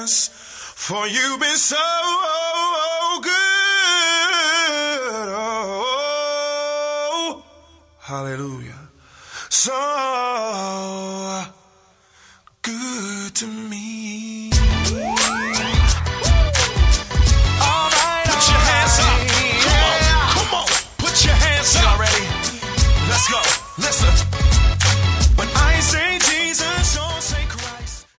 yes, for you've been so good. Oh, hallelujah. So good to me.